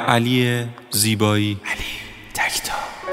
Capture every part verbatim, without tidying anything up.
علی زیبایی. علی تکتا.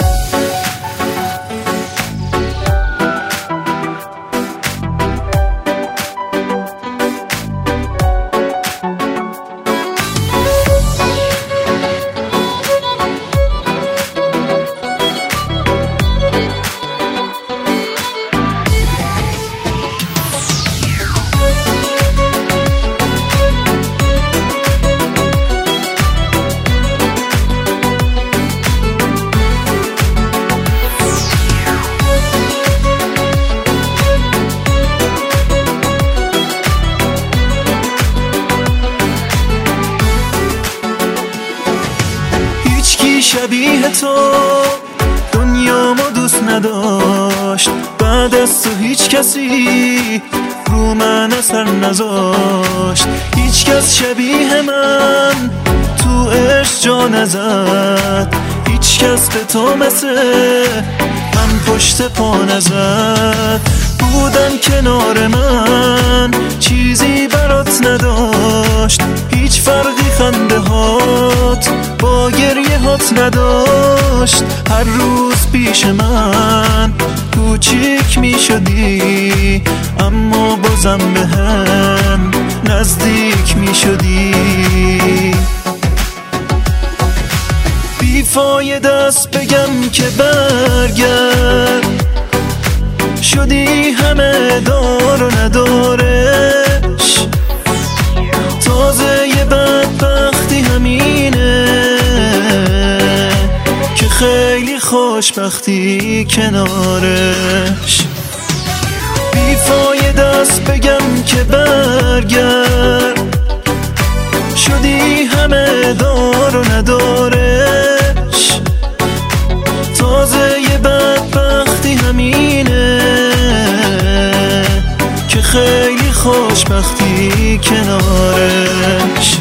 شبیه تو دنیا ما دوست نداشت، بعد از تو هیچ کسی رو من اثر نذاشت. هیچ کس شبیه من تو عشق جا نزد، هیچ کس به تو مثل من پشت پا نزد. بودن کنار من چیزی برات نداشت، هیچ فرقی خنده هات با گریه هات نداشت. هر روز پیش من کوچیک می شدی، اما بازم به هم نزدیک می شدی. بیفایده است بگم که برگرد، شدی همه دار و ندارش. تازه یه بدبختی همینه که خیلی خوشبختی کنارش. بیفایده است بگم که برگرد، شدی همه دار و ندارش. تازه یه بدبختی همینه که خیلی خوشبختی کنارش.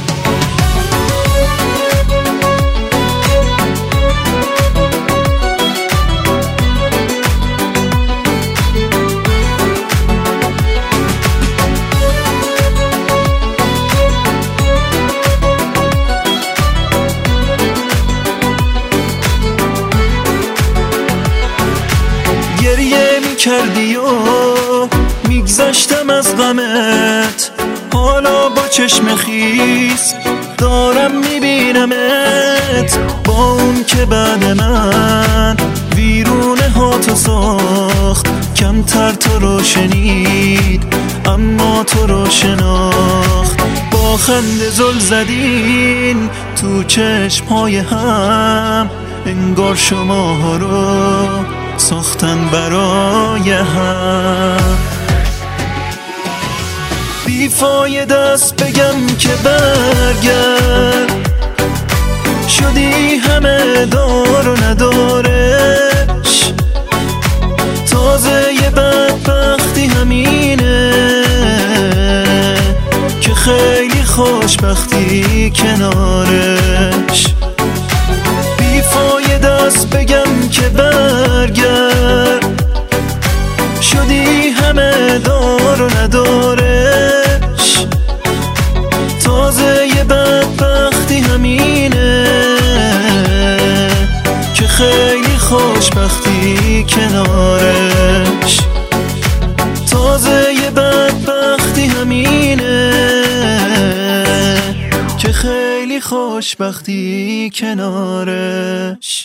گریه می کردی و میگذشتم از غمت، حالا با چشم خیس دارم میبینمت. با اون که بعد من ویرونه هاتو ساخت، کمتر تو رو شنید اما تو رو شناخت. با خنده زل زدین تو چشم های هم، انگار شما ها رو ساختن برای هم. بیفایده است بگم که برگرد، شدی همه دار و ندارش. تازه یه بدبختی همینه که خیلی خوشبختی کنارش. بیفایده است بگم که برگرد، شدی همه دار و ندارش. تازه یه بدبختی همینه که خیلی خوشبختی کنارش. تازه یه بدبختی همینه که خیلی خوشبختی کنارش.